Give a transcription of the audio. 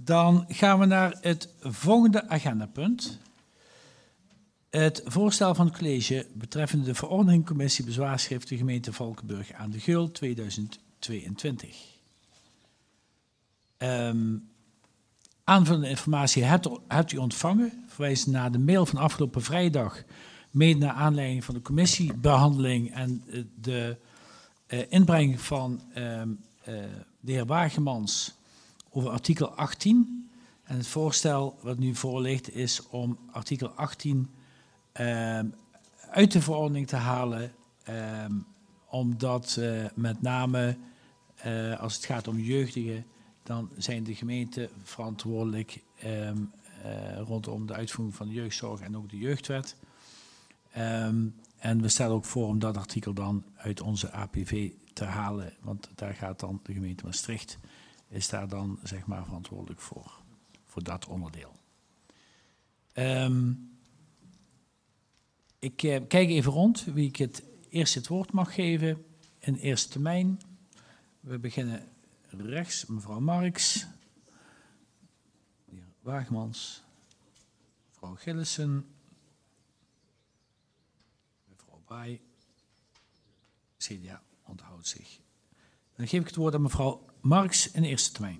Dan gaan we naar het volgende agendapunt. Het voorstel van het college betreffende de verordeningcommissie bezwaarschrift de gemeente Valkenburg aan de Geul 2022. Aanvullende informatie hebt u ontvangen. Verwijs naar de mail van afgelopen vrijdag. Mede naar aanleiding van de commissiebehandeling en de inbreng van de heer Wagemans over artikel 18. En het voorstel wat nu voor ligt is om artikel 18 uit de verordening te halen. Omdat met name als het gaat om jeugdigen, dan zijn de gemeenten verantwoordelijk rondom de uitvoering van de jeugdzorg en ook de jeugdwet. En we stellen ook voor om dat artikel dan uit onze APV te halen, want daar gaat dan de gemeente Maastricht, is daar dan zeg maar verantwoordelijk voor dat onderdeel. Ik kijk even rond wie ik eerst het woord mag geven in eerste termijn. We beginnen rechts, mevrouw Marx, de heer Wagemans, mevrouw Gillissen, mevrouw Baai, CDA onthoudt zich. Dan geef ik het woord aan mevrouw Marx in eerste termijn.